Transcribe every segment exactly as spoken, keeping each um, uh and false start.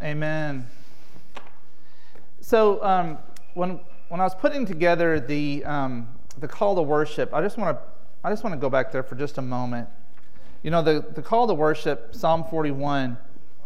Amen. So um, when when I was putting together the um, the call to worship, I just want to I just want to go back there for just a moment. You know, the the call to worship, Psalm forty-one.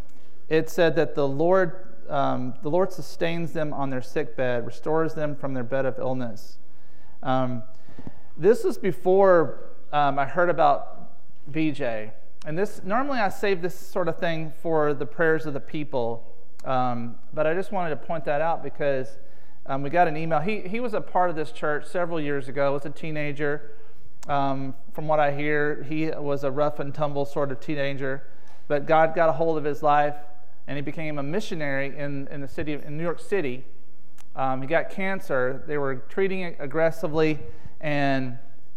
It said that the Lord um, the Lord sustains them on their sick bed, restores them from their bed of illness. Um, this was before um, I heard about B J. And this normally I save this sort of thing for the prayers of the people, um, but I just wanted to point that out because um, we got an email. He he was a part of this church several years ago. Was a teenager. Um, from what I hear, he was a rough and tumble sort of teenager, but God got a hold of his life, and he became a missionary in in the city of, in New York City. Um, he got cancer. They were treating it aggressively, and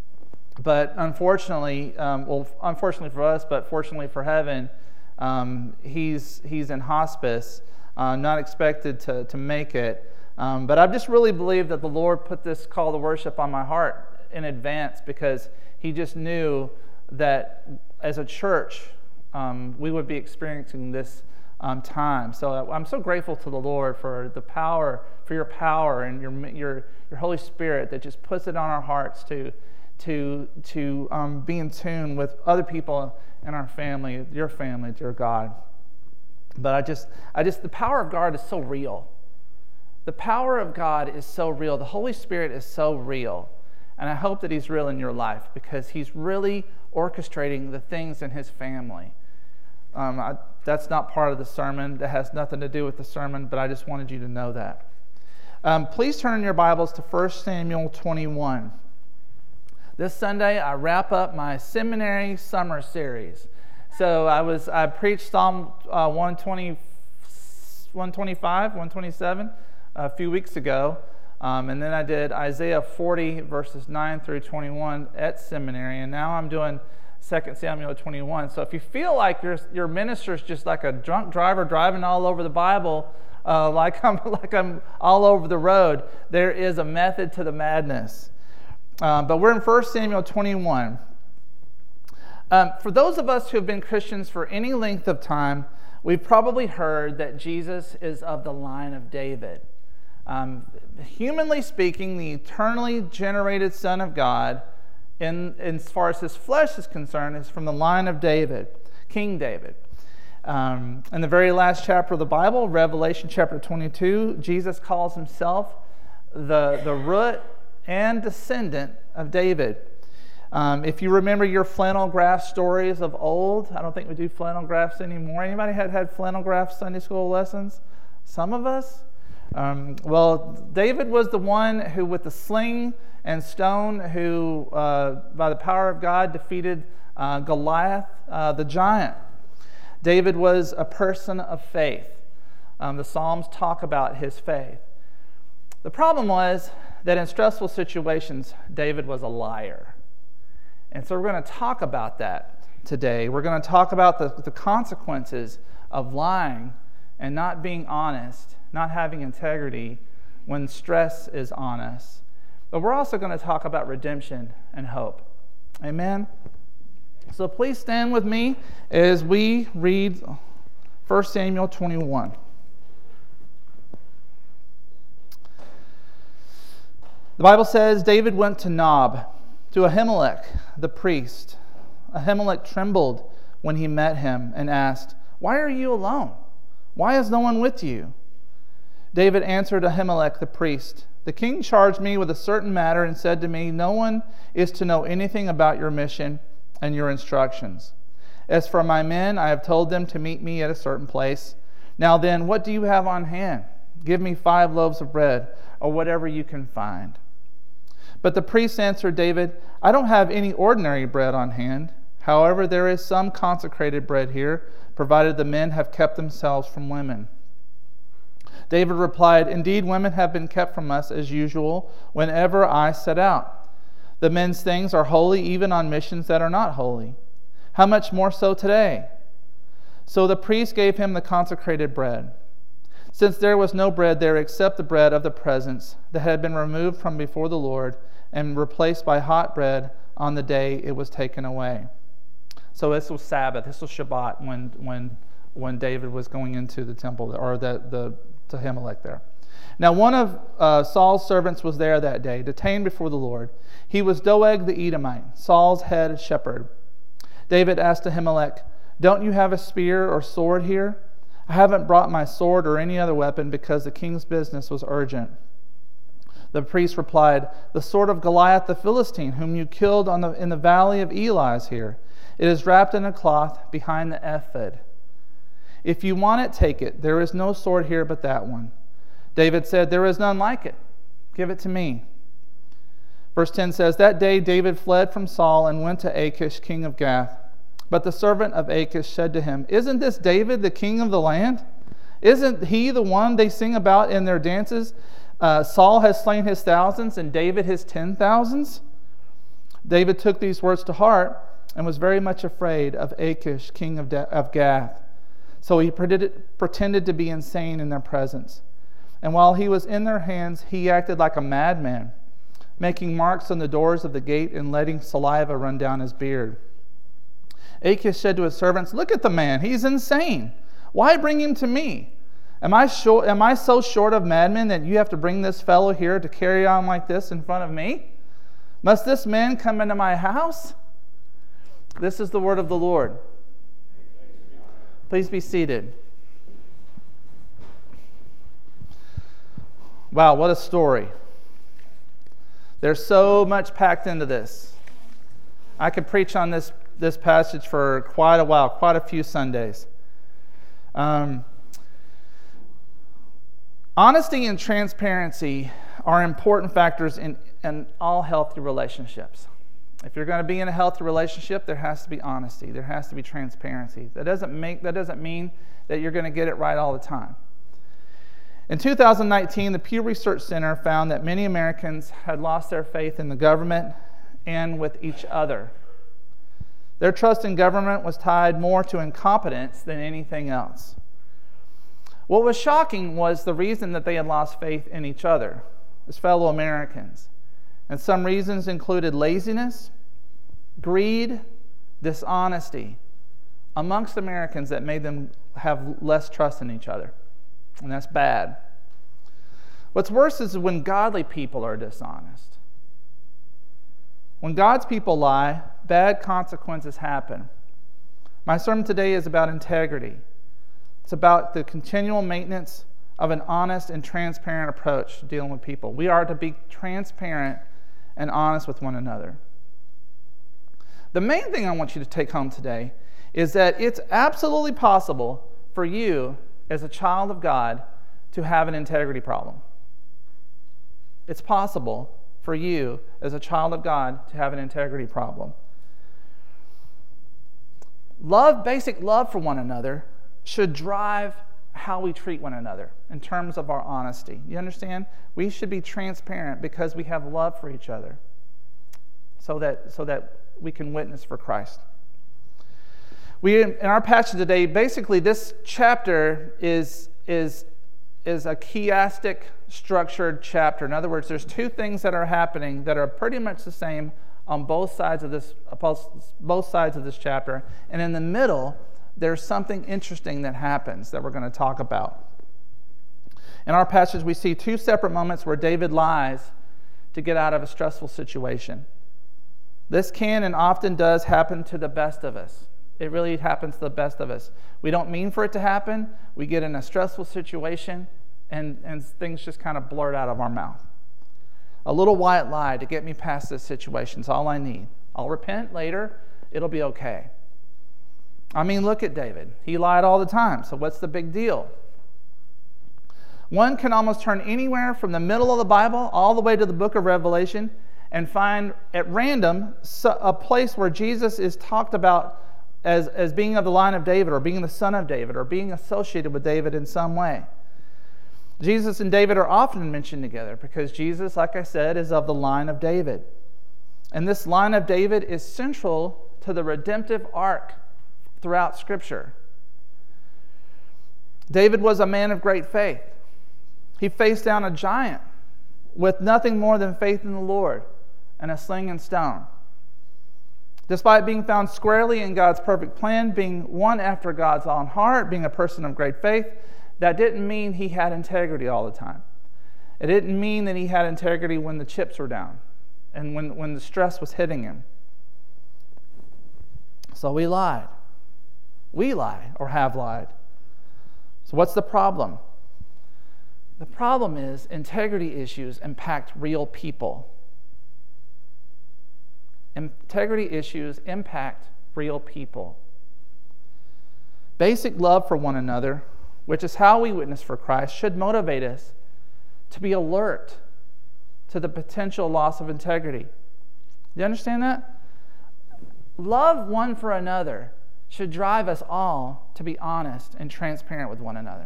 But unfortunately, um, well, unfortunately for us, but fortunately for heaven, um, he's he's in hospice, uh, not expected to to make it. Um, but I just really believe that the Lord put this call to worship on my heart in advance because He just knew that as a church um, we would be experiencing this um, time. So I'm so grateful to the Lord for the power, for your power and your your your Holy Spirit that just puts it on our hearts to. to to um, be in tune with other people in our family, your family, dear God. But I just, I just, the power of God is so real. The power of God is so real. The Holy Spirit is so real. And I hope that He's real in your life because He's really orchestrating the things in His family. Um, I, that's not part of the sermon. That has nothing to do with the sermon, but I just wanted you to know that. Um, please turn in your Bibles to First Samuel twenty-one. This Sunday, I wrap up my seminary summer series. So I was I preached Psalm uh, one twenty, one twenty-five, one twenty-seven a few weeks ago, um, and then I did Isaiah forty verses nine through twenty-one at seminary, and now I'm doing Second Samuel twenty-one. So if you feel like your your minister's just like a drunk driver driving all over the Bible, uh, like I'm like I'm all over the road, there is a method to the madness. Um, but we're in First Samuel twenty-one. Um, for those of us who have been Christians for any length of time, we've probably heard that Jesus is of the line of David. Um, humanly speaking, the eternally generated Son of God, in, in as far as His flesh is concerned, is from the line of David, King David. Um, in the very last chapter of the Bible, Revelation chapter twenty-two, Jesus calls Himself the, the root and descendant of David. Um, if you remember your flannel graph stories of old, I don't think we do flannel graphs anymore. Anybody had had flannel graph Sunday school lessons? Some of us? Um, well, David was the one who, with the sling and stone, who, uh, by the power of God, defeated uh, Goliath, uh, the giant. David was a person of faith. Um, the Psalms talk about his faith. The problem was that in stressful situations, David was a liar. And so we're going to talk about that today. We're going to talk about the, the consequences of lying and not being honest, not having integrity when stress is on us. But we're also going to talk about redemption and hope. Amen? So please stand with me as we read First Samuel twenty-one. The Bible says, David went to Nob, to Ahimelech, the priest. Ahimelech trembled when he met him and asked, "Why are you alone? Why is no one with you?" David answered Ahimelech, the priest, "The king charged me with a certain matter and said to me, 'No one is to know anything about your mission and your instructions. As for my men, I have told them to meet me at a certain place. Now then, what do you have on hand? Give me five loaves of bread, or whatever you can find.' But the priest answered David, 'I don't have any ordinary bread on hand. However, there is some consecrated bread here, provided the men have kept themselves from women.' David replied, 'Indeed, women have been kept from us as usual whenever I set out. The men's things are holy even on missions that are not holy. How much more so today?' So the priest gave him the consecrated bread. Since there was no bread there except the bread of the presence that had been removed from before the Lord and replaced by hot bread on the day it was taken away." So this was Sabbath, this was Shabbat when when when David was going into the temple, or the, the to Ahimelech there. Now one of uh, Saul's servants was there that day, detained before the Lord. He was Doeg the Edomite, Saul's head shepherd. David asked Ahimelech, "Don't you have a spear or sword here?" "I haven't brought my sword or any other weapon because the king's business was urgent." The priest replied, "The sword of Goliath the Philistine, whom you killed on the, in the valley of Elah, is here. It is wrapped in a cloth behind the ephod. If you want it, take it. There is no sword here but that one." David said, "There is none like it. Give it to me." Verse ten says, "That day David fled from Saul and went to Achish, king of Gath. But the servant of Achish said to him, 'Isn't this David, the king of the land? Isn't he the one they sing about in their dances? Uh, Saul has slain his thousands and David his ten thousands?' David took these words to heart and was very much afraid of Achish, king of, da- of Gath. So he pretended, pretended to be insane in their presence. And while he was in their hands, he acted like a madman, making marks on the doors of the gate and letting saliva run down his beard. Achish said to his servants, 'Look at the man, he's insane. Why bring him to me? Am I, short, am I so short of madmen that you have to bring this fellow here to carry on like this in front of me? Must this man come into my house?' This is the word of the Lord." Please be seated. Wow, what a story. There's so much packed into this. I could preach on this, this passage for quite a while, quite a few Sundays. Um, honesty and transparency are important factors in, in all healthy relationships. If you're going to be in a healthy relationship, there has to be honesty. There has to be transparency. That doesn't make that doesn't mean that you're going to get it right all the time. In two thousand nineteen, the Pew Research Center found that many Americans had lost their faith in the government and with each other. Their trust in government was tied more to incompetence than anything else. What was shocking was the reason that they had lost faith in each other, as fellow Americans. And some reasons included laziness, greed, dishonesty amongst Americans that made them have less trust in each other. And that's bad. What's worse is when godly people are dishonest. When God's people lie, bad consequences happen. My sermon today is about integrity. It's about the continual maintenance of an honest and transparent approach to dealing with people. We are to be transparent and honest with one another. The main thing I want you to take home today is that it's absolutely possible for you as a child of God to have an integrity problem. It's possible for you as a child of God to have an integrity problem. Love, basic love for one another should drive how we treat one another in terms of our honesty. You understand? We should be transparent because we have love for each other so that, so that we can witness for Christ. We, in our passage today, basically this chapter is, is, is a chiastic structured chapter. In other words, there's two things that are happening that are pretty much the same on both sides of this, both sides of this chapter. And in the middle, there's something interesting that happens that we're going to talk about. In our passage, we see two separate moments where David lies to get out of a stressful situation. This can and often does happen to the best of us. It really happens to the best of us. We don't mean for it to happen. We get in a stressful situation, and, and things just kind of blurt out of our mouth. A little white lie to get me past this situation is all I need. I'll repent later. It'll be okay. I mean, look at David. He lied all the time, so what's the big deal? One can almost turn anywhere from the middle of the Bible all the way to the book of Revelation and find at random a place where Jesus is talked about as, as being of the line of David, or being the son of David, or being associated with David in some way. Jesus and David are often mentioned together because Jesus, like I said, is of the line of David. And this line of David is central to the redemptive arc throughout Scripture. David was a man of great faith. He faced down a giant with nothing more than faith in the Lord and a sling and stone. Despite being found squarely in God's perfect plan, being one after God's own heart, being a person of great faith, that didn't mean he had integrity all the time. It didn't mean that he had integrity when the chips were down and when, when the stress was hitting him. So we lied. We lie or have lied. So what's the problem? The problem is integrity issues impact real people. Integrity issues impact real people. Basic love for one another, which is how we witness for Christ, should motivate us to be alert to the potential loss of integrity. Do you understand that? Love one for another should drive us all to be honest and transparent with one another.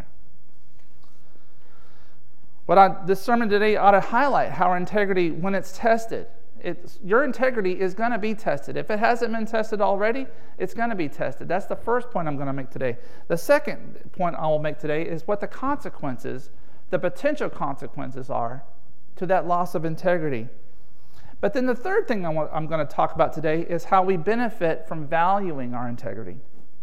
What I, this sermon today ought to highlight how our integrity, when it's tested, it's, your integrity is going to be tested. If it hasn't been tested already, it's going to be tested. That's the first point I'm going to make today. The second point I will make today is what the consequences, the potential consequences are to that loss of integrity. But then the third thing I want, I'm going to talk about today is how we benefit from valuing our integrity.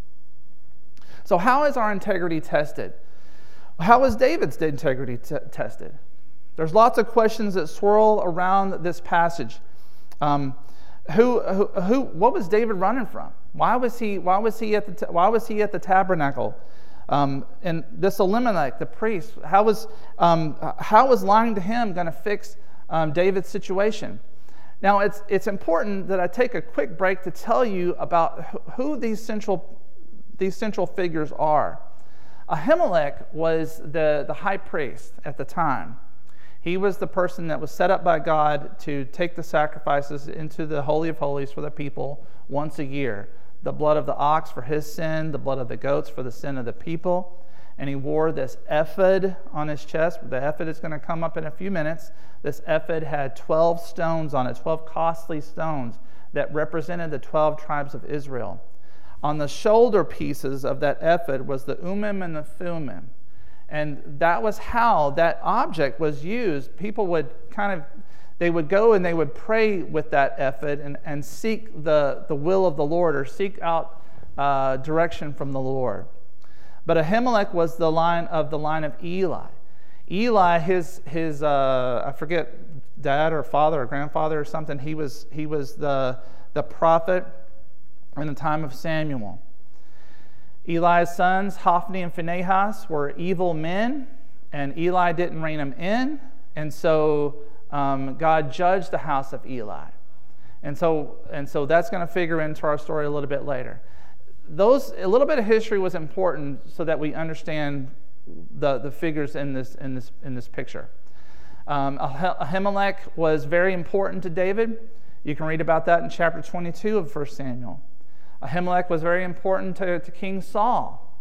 So how is our integrity tested? How was David's integrity t- tested? There's lots of questions that swirl around this passage. Um, who, who, who, what was David running from? Why was he, why was he at the, why was he at the tabernacle? Um, and this Elimelech, the priest, how was, um, how was lying to him going to fix um, David's situation? Now, it's it's important that I take a quick break to tell you about who these central these central figures are. Ahimelech was the, the high priest at the time. He was the person that was set up by God to take the sacrifices into the Holy of Holies for the people once a year. The blood of the ox for his sin, the blood of the goats for the sin of the people. And he wore this ephod on his chest. The ephod is going to come up in a few minutes. This ephod had twelve stones on it, twelve costly stones that represented the twelve tribes of Israel. On the shoulder pieces of that ephod was the Urim and the Thummim. And that was how that object was used. People would kind of, they would go and they would pray with that ephod and, and seek the, the will of the Lord, or seek out uh, direction from the Lord. But Ahimelech was the line of the line of Eli. Eli, his his uh, I forget, dad or father or grandfather or something. He was he was the the prophet in the time of Samuel. Eli's sons, Hophni and Phinehas, were evil men, and Eli didn't rein them in, and so um, God judged the house of Eli, and so and so that's going to figure into our story a little bit later. Those a little bit of history was important so that we understand the, the figures in this in this in this picture. Um, Ahimelech was very important to David. You can read about that in chapter twenty-two of First Samuel. Ahimelech was very important to, to King Saul.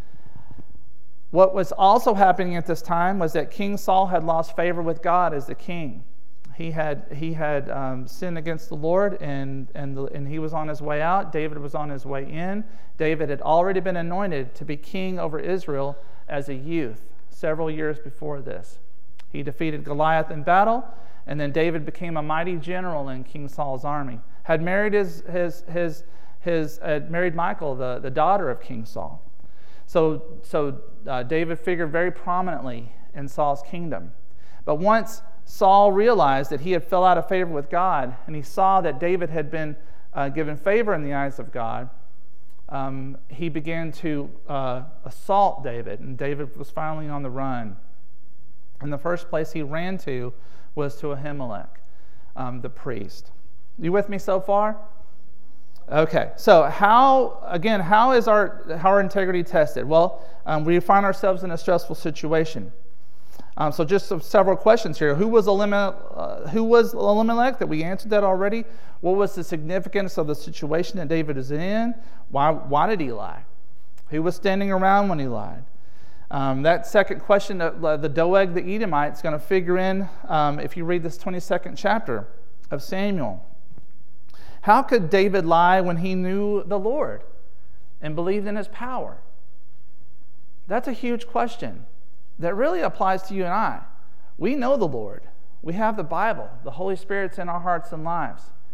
What was also happening at this time was that King Saul had lost favor with God as the king. He had he had um, sinned against the Lord, and and the, and he was on his way out. David was on his way in. David had already been anointed to be king over Israel as a youth several years before this. He defeated Goliath in battle, and then David became a mighty general in King Saul's army. Had married his his his his uh, married Michal, the, the daughter of King Saul. So so uh, David figured very prominently in Saul's kingdom. But once Saul realized that he had fell out of favor with God, and he saw that David had been uh, given favor in the eyes of God, um, he began to uh, assault David, and David was finally on the run. And the first place he ran to was to Ahimelech, um, the priest. You with me so far? Okay, so how, again, how is our, how our integrity tested? Well, um, we find ourselves in a stressful situation. Um, so just some, several questions here. Who was Elimelech, uh, who was Elimelech? That we answered that already. What was the significance of the situation that David is in? Why, why did he lie? Who was standing around when he lied? Um, that second question, uh, the Doeg the Edomite, is going to figure in um, if you read this twenty-second chapter of Samuel. How could David lie when he knew the Lord and believed in his power? That's a huge question that really applies to you and I. We know the Lord. We have the Bible. The Holy Spirit's in our hearts and lives.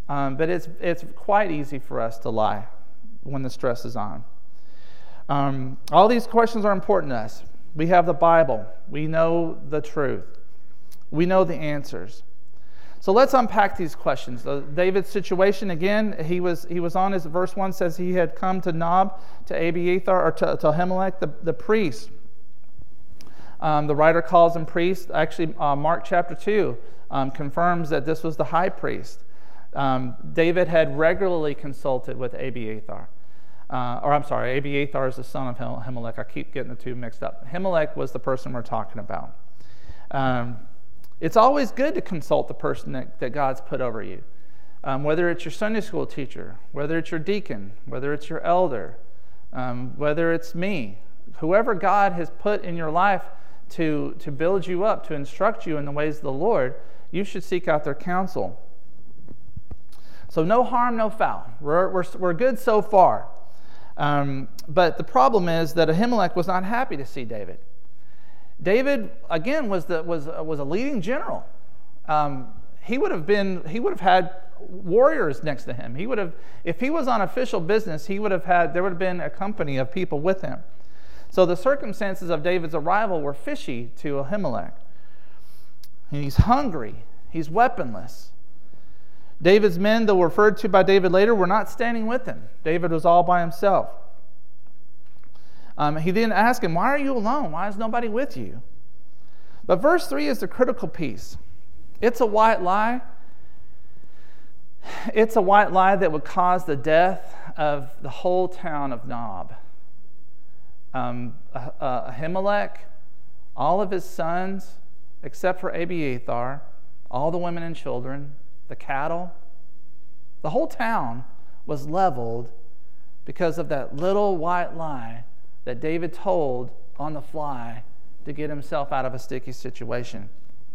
Um, but it's it's quite easy for us to lie when the stress is on. Um, all these questions are important to us. We have the Bible. We know the truth. We know the answers. So let's unpack these questions. So David's situation, again, he was he was on his, verse one says he had come to Nob, to Abiathar, or to, to Ahimelech, the, the priest. Um, the writer calls him priest. Actually, uh, Mark chapter two um, confirms that this was the high priest. Um, David had regularly consulted with Abiathar. Uh, or I'm sorry, Abiathar is the son of Ahimelech. I keep getting the two mixed up. Ahimelech was the person we're talking about. Um, it's always good to consult the person that, that God's put over you. Um, whether it's your Sunday school teacher, whether it's your deacon, whether it's your elder, um, whether it's me, whoever God has put in your life to, to build you up, to instruct you in the ways of the Lord, you should seek out their counsel. So no harm, no foul. We're, we're, we're good so far. Um, but the problem is that Ahimelech was not happy to see David. David, again, was the was was a leading general. Um, he would have been he would have had warriors next to him. He would have, if he was on official business, he would have had there would have been a company of people with him. So the circumstances of David's arrival were fishy to Ahimelech. He's hungry. He's weaponless. David's men, though referred to by David later, were not standing with him. David was all by himself. Um, he then asked him, why are you alone? Why is nobody with you? But verse three is the critical piece. It's a white lie. It's a white lie that would cause the death of the whole town of Nob. Um, uh, Ahimelech, all of his sons, except for Abiathar, all the women and children, the cattle, the whole town was leveled because of that little white lie that David told on the fly to get himself out of a sticky situation.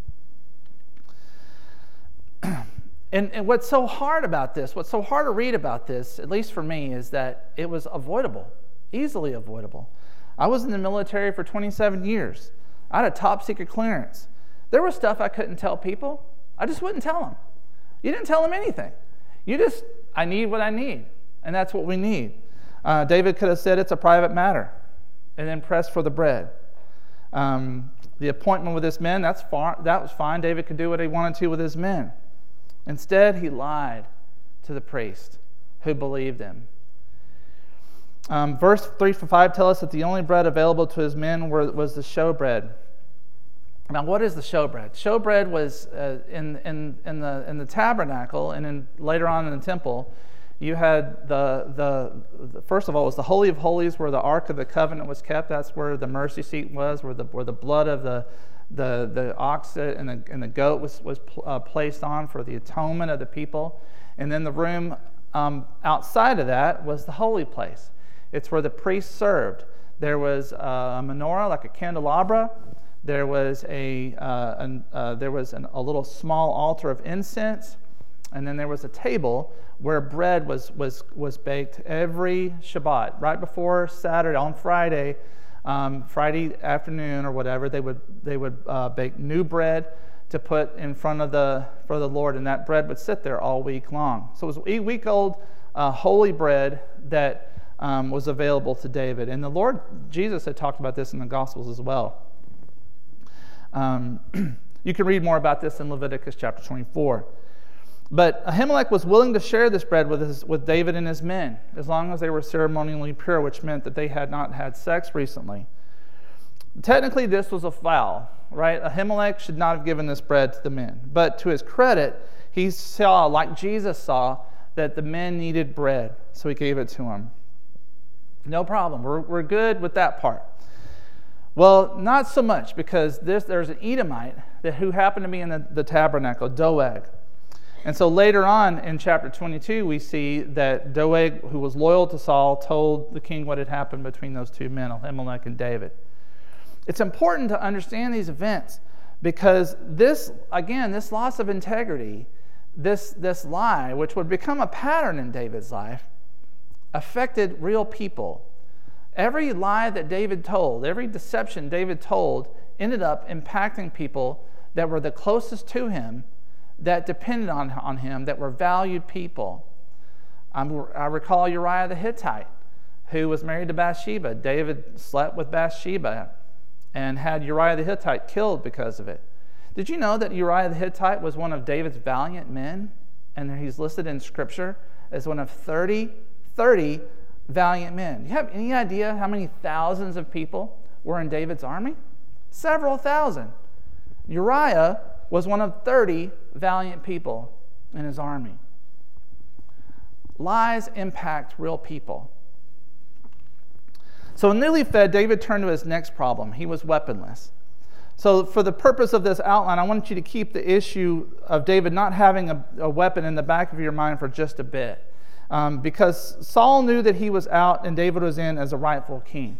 And, and what's so hard about this, what's so hard to read about this, at least for me, is that it was avoidable, easily avoidable. I was in the military for twenty-seven years. I had a top secret clearance. There was stuff I couldn't tell people. I just wouldn't tell them. You didn't tell them anything. You just, I need what I need. And that's what we need. Uh, David could have said it's a private matter and then pressed for the bread. Um, the appointment with his men, that's far, that was fine. David could do what he wanted to with his men. Instead, he lied to the priest who believed him. Um, verse three to five tell us that the only bread available to his men were, was the showbread. Now, what is the showbread? Showbread was uh, in in in the in the tabernacle, and in, later on in the temple, you had the, the the first of all was the Holy of Holies, where the Ark of the Covenant was kept. That's where the mercy seat was, where the where the blood of the the the ox and the and the goat was was uh, placed on for the atonement of the people. And then the room um, outside of that was the holy place. It's where the priest served. There was a menorah, like a candelabra. There was a uh, an, uh, there was an, a little small altar of incense, and then there was a table where bread was was was baked every Shabbat, right before Saturday. On Friday, um, Friday afternoon or whatever, they would they would uh, bake new bread to put in front of the for the Lord, and that bread would sit there all week long. So it was a week old uh, holy bread that um, was available to David, and the Lord Jesus had talked about this in the Gospels as well. Um, you can read more about this in Leviticus chapter twenty-four. But Ahimelech was willing to share this bread with his, with David and his men, as long as they were ceremonially pure, which meant that they had not had sex recently. Technically, this was a foul, right? Ahimelech should not have given this bread to the men. But to his credit, he saw, like Jesus saw, that the men needed bread, so he gave it to them. No problem. We're, we're good with that part. Well, not so much, because this, there's an Edomite that who happened to be in the, the tabernacle, Doeg. And so later on in chapter twenty-two, we see that Doeg, who was loyal to Saul, told the king what had happened between those two men, Ahimelech and David. It's important to understand these events because this, again, this loss of integrity, this, this lie, which would become a pattern in David's life, affected real people. Every lie that David told, every deception David told, ended up impacting people that were the closest to him, that depended on, on him, that were valued people. Um, I recall Uriah the Hittite, who was married to Bathsheba. David slept with Bathsheba and had Uriah the Hittite killed because of it. Did you know that Uriah the Hittite was one of David's valiant men? And he's listed in Scripture as one of thirty, thirty valiant men. Do you have any idea how many thousands of people were in David's army? Several thousand. Uriah was one of thirty valiant people in his army. Lies impact real people. So newly fed, David turned to his next problem. He was weaponless. So for the purpose of this outline, I want you to keep the issue of David not having a, a weapon in the back of your mind for just a bit. Um, because Saul knew that he was out and David was in as a rightful king.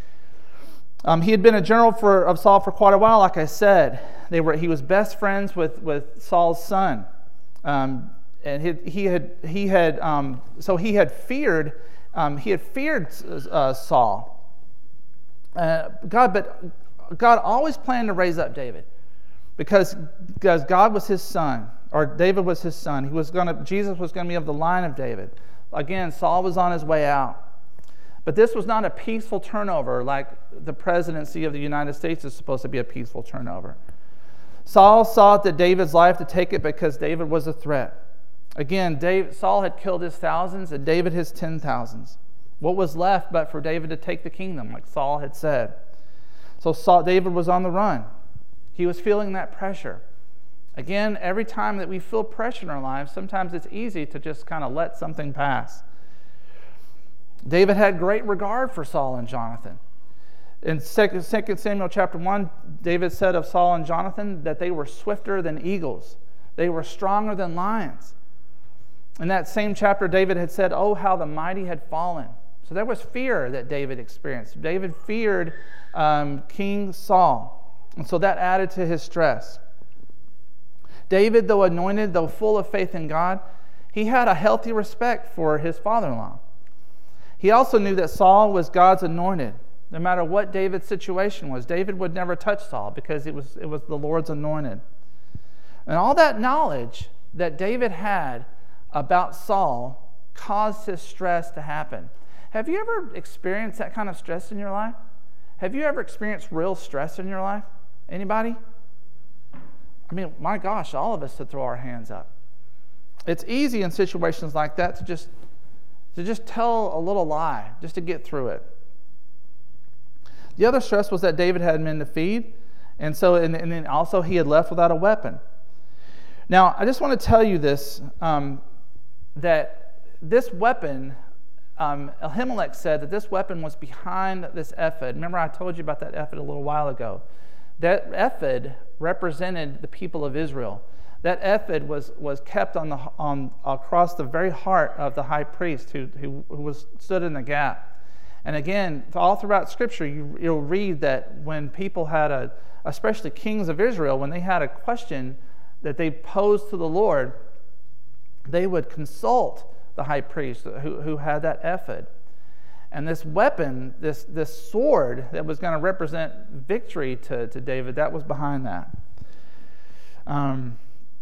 Um, he had been a general for, of Saul for quite a while, like I said. They were, he was best friends with, with Saul's son. Um, and he, he had, he had um, so he had feared, um, he had feared uh, Saul. Uh, God, but God always planned to raise up David because, because God was his son, or David was his son. He was going to, Jesus was going to be of the line of David. Again, Saul was on his way out. But this was not a peaceful turnover like the presidency of the United States is supposed to be a peaceful turnover. Saul sought that David's life to take it because David was a threat. Again, David, Saul had killed his thousands and David his ten thousands. What was left but for David to take the kingdom, like Saul had said? So Saul, David was on the run. He was feeling that pressure. Again, every time that we feel pressure in our lives, sometimes it's easy to just kind of let something pass. David had great regard for Saul and Jonathan. In Second Samuel chapter one, David said of Saul and Jonathan that they were swifter than eagles. They were stronger than lions. In that same chapter, David had said, "Oh, how the mighty had fallen." So there was fear that David experienced. David feared um, King Saul. And so that added to his stress. David, though anointed, though full of faith in God, he had a healthy respect for his father-in-law. He also knew that Saul was God's anointed. No matter what David's situation was, David would never touch Saul because it was, it was the Lord's anointed. And all that knowledge that David had about Saul caused his stress to happen. Have you ever experienced that kind of stress in your life? Have you ever experienced real stress in your life? Anybody? I mean, my gosh, all of us should throw our hands up. It's easy in situations like that to just to just tell a little lie, just to get through it. The other stress was that David had men to feed, and so and, and then also he had left without a weapon. Now, I just want to tell you this, um, that this weapon, um, Ahimelech said that this weapon was behind this ephod. Remember I told you about that ephod a little while ago. That ephod represented the people of Israel. That ephod was, was kept on the on across the very heart of the high priest who, who, who was stood in the gap. And again, all throughout Scripture, you, you'll read that when people had a, especially kings of Israel, when they had a question that they posed to the Lord, they would consult the high priest who, who had that ephod. And this weapon, this, this sword that was going to represent victory to, to David, that was behind that. Um,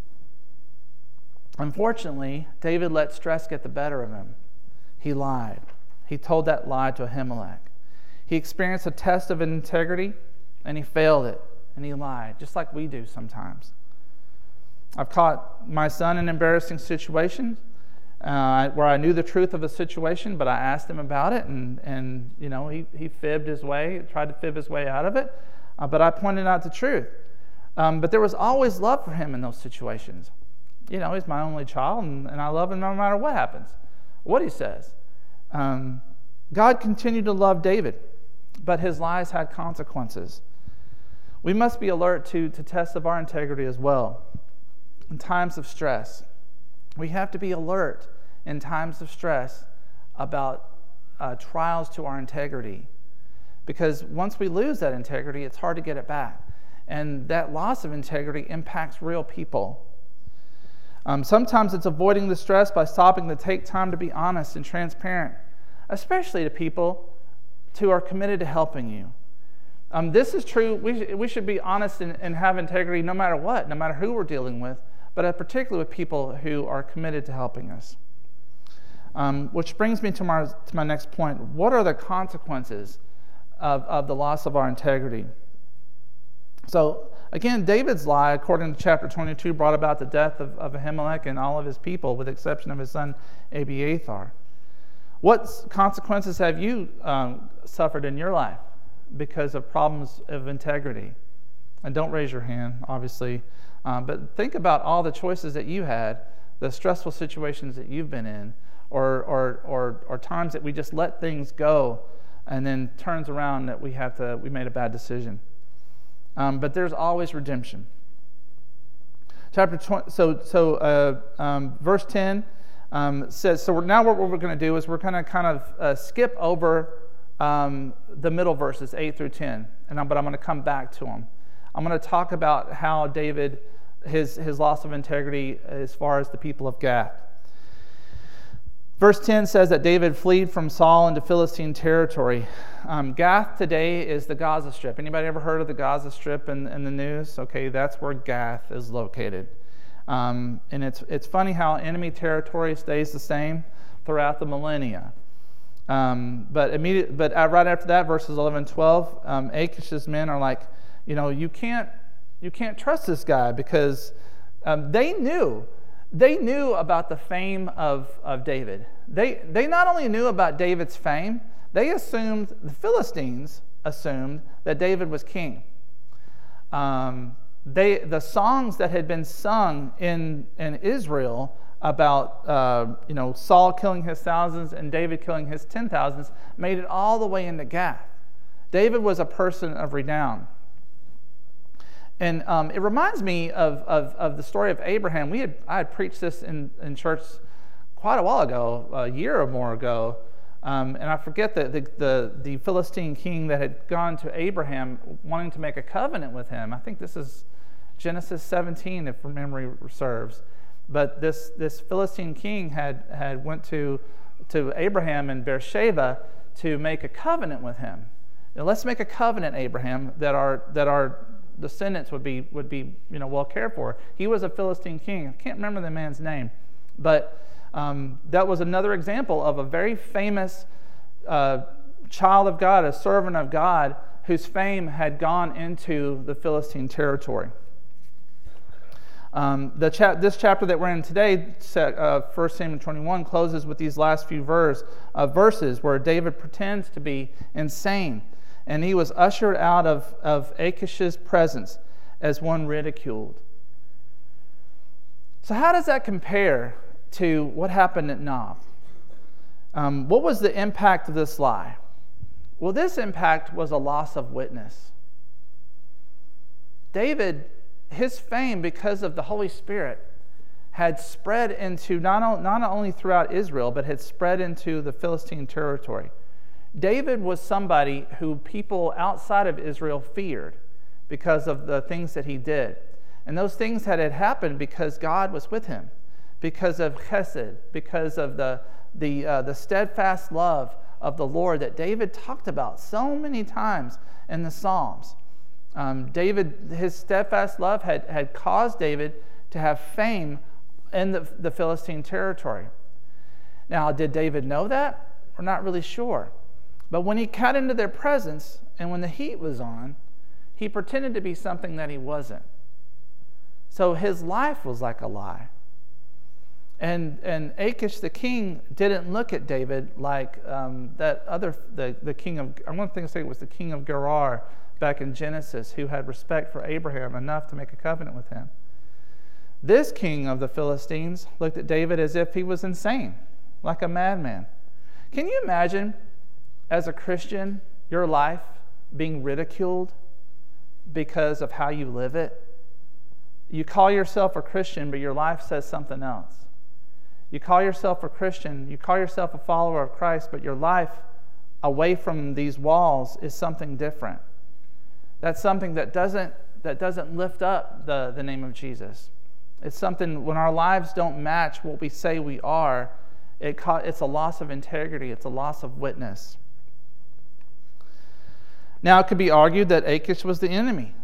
unfortunately, David let stress get the better of him. He lied. He told that lie to Ahimelech. He experienced a test of integrity, and he failed it, and he lied, just like we do sometimes. I've caught my son in embarrassing situations uh, where I knew the truth of a situation, but I asked him about it, and, and you know, he, he fibbed his way, tried to fib his way out of it, uh, but I pointed out the truth. Um, but there was always love for him in those situations. You know, he's my only child, and, and I love him no matter what happens, what he says. Um, God continued to love David, but his lies had consequences. We must be alert to, to tests of our integrity as well. In times of stress, we have to be alert in times of stress about uh, trials to our integrity. Because once we lose that integrity, it's hard to get it back. And that loss of integrity impacts real people. Um, sometimes it's avoiding the stress by stopping to take time to be honest and transparent, especially to people who are committed to helping you. Um, this is true. We, sh- we should be honest and, and have integrity no matter what, no matter who we're dealing with. but particularly with people who are committed to helping us. Um, which brings me to my, to my next point. What are the consequences of, of the loss of our integrity? So, again, David's lie, according to chapter twenty-two, brought about the death of, of Ahimelech and all of his people, with the exception of his son Abiathar. What consequences have you um, suffered in your life because of problems of integrity? And don't raise your hand, obviously, um, but think about all the choices that you had, the stressful situations that you've been in, or or or, or times that we just let things go, and then turns around that we have to we made a bad decision. Um, but there's always redemption. Chapter twenty. So so uh, um, verse ten um, says. So we're, now what we're going to do is we're going to kind of uh, skip over um, the middle verses eight through ten, and I'm, but I'm going to come back to them. I'm going to talk about how David, his his loss of integrity as far as the people of Gath. Verse ten says that David fled from Saul into Philistine territory. Um, Gath today is the Gaza Strip. Anybody ever heard of the Gaza Strip in, in the news? Okay, that's where Gath is located. Um, and it's it's funny how enemy territory stays the same throughout the millennia. Um, but immediate, but right after that, verses eleven and twelve, um, Achish's men are like, you know, you can't you can't trust this guy because um, they knew. They knew about the fame of, of David. They they not only knew about David's fame, they assumed, the Philistines assumed, that David was king. Um, they the songs that had been sung in, in Israel about uh, you know Saul killing his thousands and David killing his ten thousands made it all the way into Gath. David was a person of renown. And um, it reminds me of, of, of the story of Abraham. We had I had preached this in, in church quite a while ago, a year or more ago. Um, and I forget the, the, the, the Philistine king that had gone to Abraham wanting to make a covenant with him. I think this is Genesis seventeen, if memory serves. But this, this Philistine king had, had went to, to Abraham in Beersheba to make a covenant with him. Now, let's make a covenant, Abraham, that our that our descendants would be would be you know well cared for. He was a Philistine king. I can't remember the man's name, but um, that was another example of a very famous uh, child of God, a servant of God, whose fame had gone into the Philistine territory. Um, the cha- this chapter that we're in today, uh, First Samuel twenty-one, closes with these last few verse, uh, verses where David pretends to be insane. And he was ushered out of, of Achish's presence as one ridiculed. So how does that compare to what happened at Nob? Um, what was the impact of this lie? Well, this impact was a loss of witness. David, his fame because of the Holy Spirit, had spread into not, not only throughout Israel, but had spread into the Philistine territory. David was somebody who people outside of Israel feared because of the things that he did. And those things had happened because God was with him, because of chesed, because of the, the, uh, the steadfast love of the Lord that David talked about so many times in the Psalms. Um, David, his steadfast love had, had caused David to have fame in the, the Philistine territory. Now, did David know that? We're not really sure. But when he got into their presence and when the heat was on, he pretended to be something that he wasn't. So his life was like a lie. And and Achish the king didn't look at David like um, that other, the, the king of, I want to say it was the king of Gerar back in Genesis, who had respect for Abraham enough to make a covenant with him. This king of the Philistines looked at David as if he was insane, like a madman. Can you imagine, as a Christian, your life being ridiculed because of how you live it? You call yourself a Christian, but your life says something else. You call yourself a Christian, you call yourself a follower of Christ, but your life away from these walls is something different. That's something that doesn't that doesn't lift up the, the name of Jesus. It's something, when our lives don't match what we say we are, it ca- it's a loss of integrity, it's a loss of witness. Now, it could be argued that Achish was the enemy.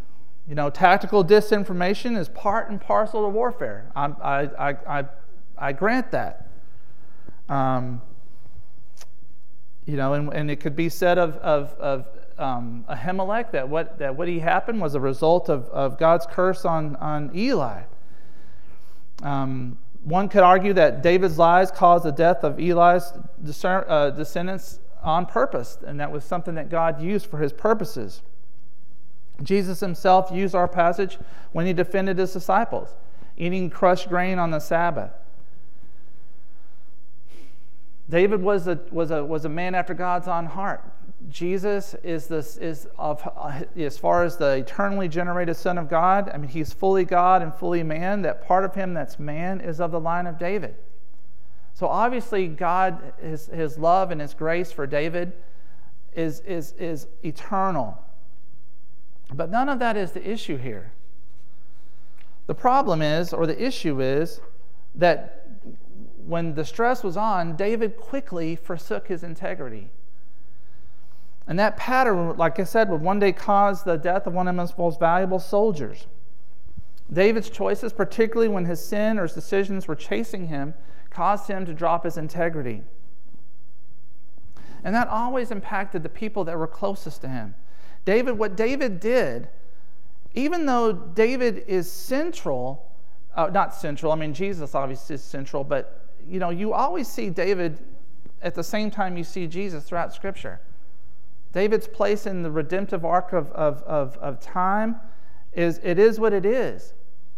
You know, tactical disinformation is part and parcel of warfare. I, I, I, I, I grant that. Um, you know, and, and it could be said of, of, of um, Ahimelech that what that what he happened was a result of, of God's curse on, on Eli. Um, one could argue that David's lies caused the death of Eli's discern, uh, descendants on purpose, and that was something that God used for his purposes. Jesus himself used our passage when he defended his disciples, eating crushed grain on the Sabbath. David was a was a was a man after God's own heart. Jesus is this is of as far as the eternally generated Son of God. I mean, he's fully God and fully man. That part of him that's man is of the line of David. So obviously, God, his his love and his grace for David is is is eternal. But none of that is the issue here. The problem is, or the issue is, that when the stress was on, David quickly forsook his integrity. And that pattern, like I said, would one day cause the death of one of his most valuable soldiers. David's choices, particularly when his sin or his decisions were chasing him, caused him to drop his integrity. And that always impacted the people that were closest to him. David, what David did, even though David is central, uh, not central, I mean, Jesus obviously is central, but, you know, you always see David at the same time you see Jesus throughout Scripture. David's place in the redemptive arc of, of, of, of time is, it is what it is.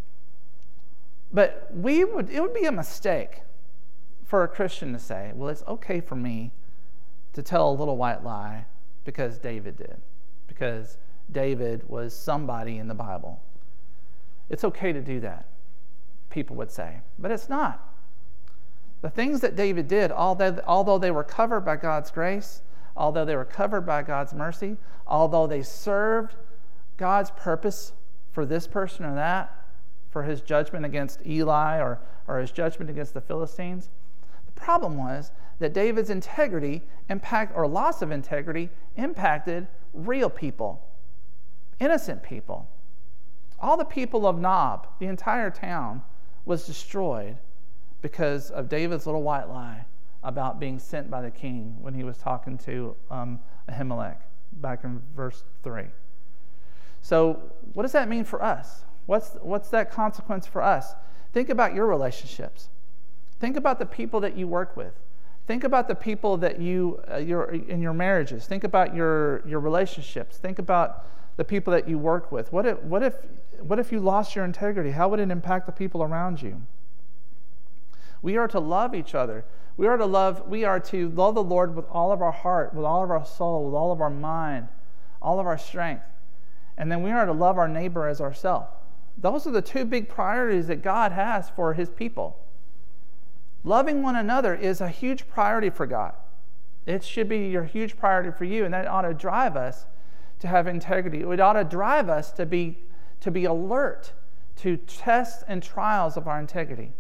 But we would, it would be a mistake for a Christian to say, well, it's okay for me to tell a little white lie because David did. Because David was somebody in the Bible. It's okay to do that, people would say. But it's not. The things that David did, although, although they were covered by God's grace, although they were covered by God's mercy, although they served God's purpose for this person or that, for his judgment against Eli or, or his judgment against the Philistines, the problem was that David's integrity impact or loss of integrity impacted real people, innocent people. All the people of Nob, the entire town, was destroyed because of David's little white lie about being sent by the king when he was talking to um, Ahimelech back in verse three. So what does that mean for us? What's, what's that consequence for us? Think about your relationships. Think about the people that you work with. Think about the people that you, uh, you're in your marriages. Think about your, your relationships. Think about the people that you work with. What if, what if, what if you lost your integrity? How would it impact the people around you? We are to love each other. We are to love, we are to love the Lord with all of our heart, with all of our soul, with all of our mind, all of our strength. And then we are to love our neighbor as ourselves. Those are the two big priorities that God has for his people. Loving one another is a huge priority for God. It should be your huge priority for you, and that ought to drive us to have integrity. It ought to drive us to be, to be alert to tests and trials of our integrity.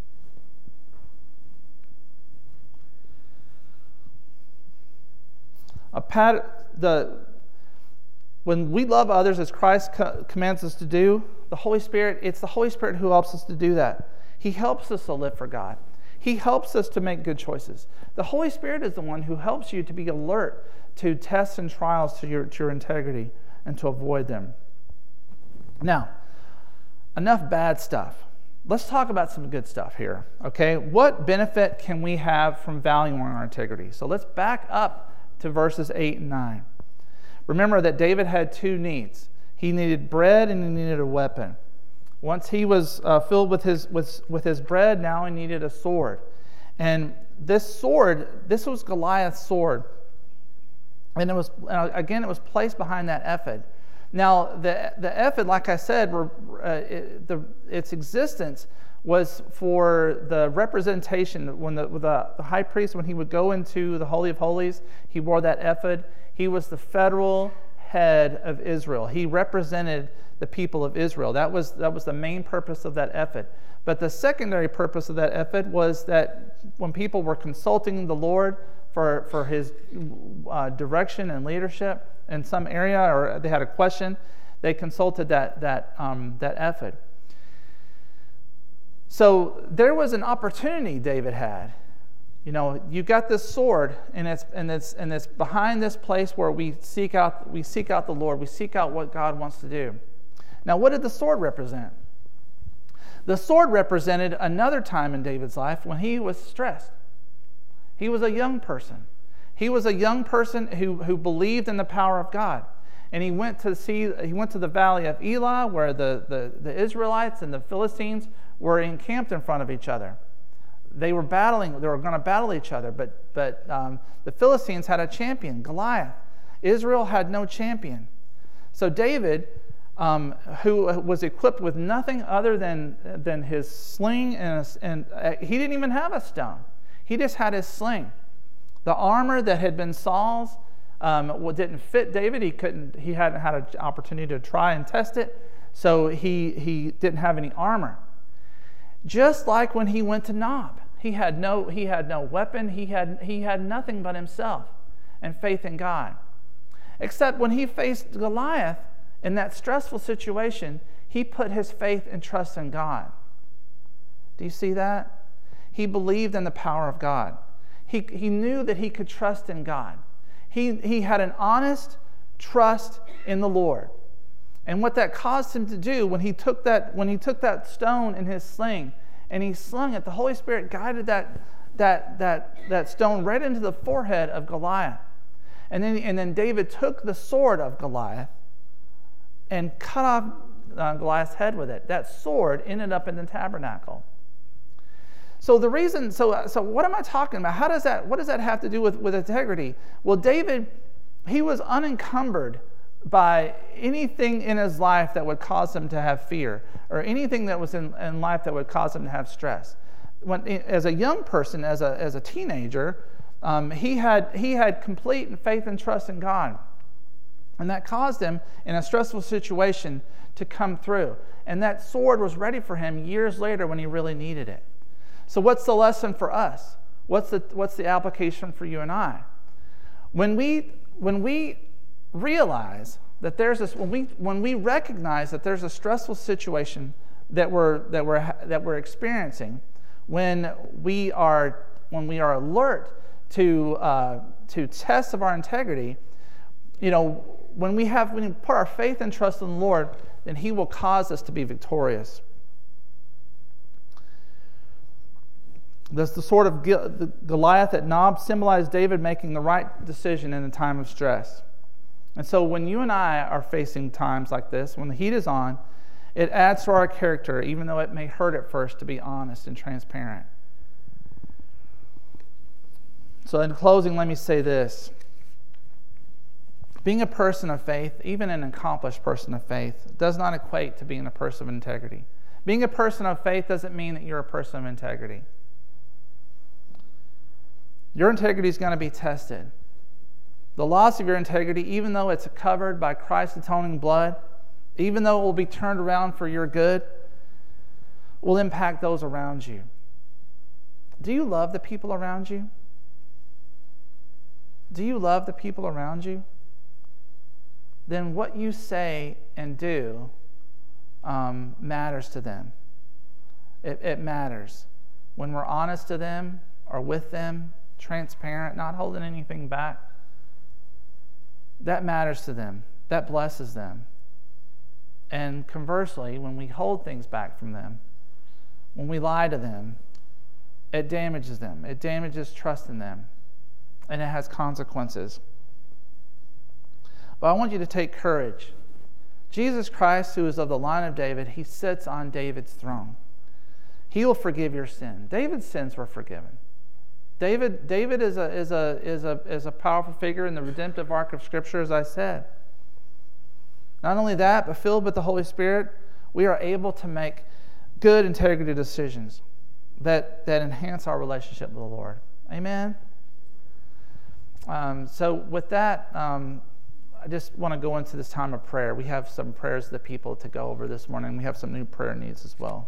A pat, the, when we love others as Christ co- commands us to do, the Holy Spirit, it's the Holy Spirit who helps us to do that. He helps us to live for God. He helps us to make good choices. The Holy Spirit is the one who helps you to be alert to tests and trials to your, to your integrity and to avoid them. Now, enough bad stuff. Let's talk about some good stuff here, okay? What benefit can we have from valuing our integrity? So let's back up to verses eight and nine. Remember that David had two needs. He needed bread and he needed a weapon. Once he was uh, filled with his with, with his bread, now he needed a sword. And this sword, this was Goliath's sword. And it was, uh, again, it was placed behind that ephod. Now, the the ephod, like I said, were, uh, it, the, its existence was for the representation. When the, the, the high priest, when he would go into the Holy of Holies, he wore that ephod. He was the federal head of Israel. He represented the people of Israel. That was, that was the main purpose of that ephod. But the secondary purpose of that ephod was that when people were consulting the Lord for, for his uh, direction and leadership in some area, or they had a question, they consulted that that um, that ephod. So there was an opportunity David had. You know, you got this sword, and it's and it's and it's behind this place where we seek out we seek out the Lord. We seek out what God wants to do. Now, what did the sword represent? The sword represented another time in David's life when he was stressed. He was a young person. He was a young person who, who believed in the power of God. And he went to see he went to the valley of Elah, where the, the, the Israelites and the Philistines were encamped in front of each other. They were battling, they were going to battle each other, but but um, the Philistines had a champion, Goliath. Israel had no champion. So David, um, who was equipped with nothing other than than his sling, and, a, and uh, he didn't even have a stone. He just had his sling. The armor that had been Saul's um, didn't fit David. He couldn't. He hadn't had an opportunity to try and test it, so he he didn't have any armor. Just like when he went to Nob, he had no he had no weapon. He had he had nothing but himself and faith in God. Except when he faced Goliath in that stressful situation, he put his faith and trust in God. Do you see that? He believed in the power of God. He he knew that he could trust in God. He he had an honest trust in the Lord. And what that caused him to do when he took that when he took that stone in his sling and he slung it, the Holy Spirit guided that that that that stone right into the forehead of Goliath. And then and then David took the sword of Goliath and cut off uh, Goliath's head with it. That sword ended up in the tabernacle. So the reason, so so what am I talking about? How does that? What does that have to do with, with integrity? Well, David, he was unencumbered by anything in his life that would cause him to have fear, or anything that was in, in life that would cause him to have stress. When, as a young person, as a as a teenager, um, he had he had complete faith and trust in God, and that caused him in a stressful situation to come through. And that sword was ready for him years later when he really needed it. So what's the lesson for us? What's the what's the application for you and I? When we when we realize that there's this when we when we recognize that there's a stressful situation that we're that we're that we're experiencing, when we are when we are alert to uh, to tests of our integrity, you know, when we have when we put our faith and trust in the Lord, then He will cause us to be victorious. Thus, the sword of Goliath at Nob symbolized David making the right decision in a time of stress. And so when you and I are facing times like this, when the heat is on, it adds to our character, even though it may hurt at first, to be honest and transparent. So in closing, let me say this. Being a person of faith, even an accomplished person of faith, does not equate to being a person of integrity. Being a person of faith doesn't mean that you're a person of integrity. Your integrity is going to be tested. The loss of your integrity, even though it's covered by Christ's atoning blood, even though it will be turned around for your good, will impact those around you. Do you love the people around you? Do you love the people around you? Then what you say and do um, matters to them. It, it matters. When we're honest to them or with them, transparent, not holding anything back, that matters to them. That blesses them. And conversely, when we hold things back from them, when we lie to them, it damages them. It damages trust in them. And it has consequences. But I want you to take courage. Jesus Christ, who is of the line of David, He sits on David's throne. He will forgive your sin. David's sins were forgiven. David, David is a is a is a is a powerful figure in the redemptive arc of Scripture, as I said. Not only that, but filled with the Holy Spirit, we are able to make good integrity decisions that that enhance our relationship with the Lord. Amen. Um, so with that, um, I just want to go into this time of prayer. We have some prayers of the people to go over this morning. We have some new prayer needs as well.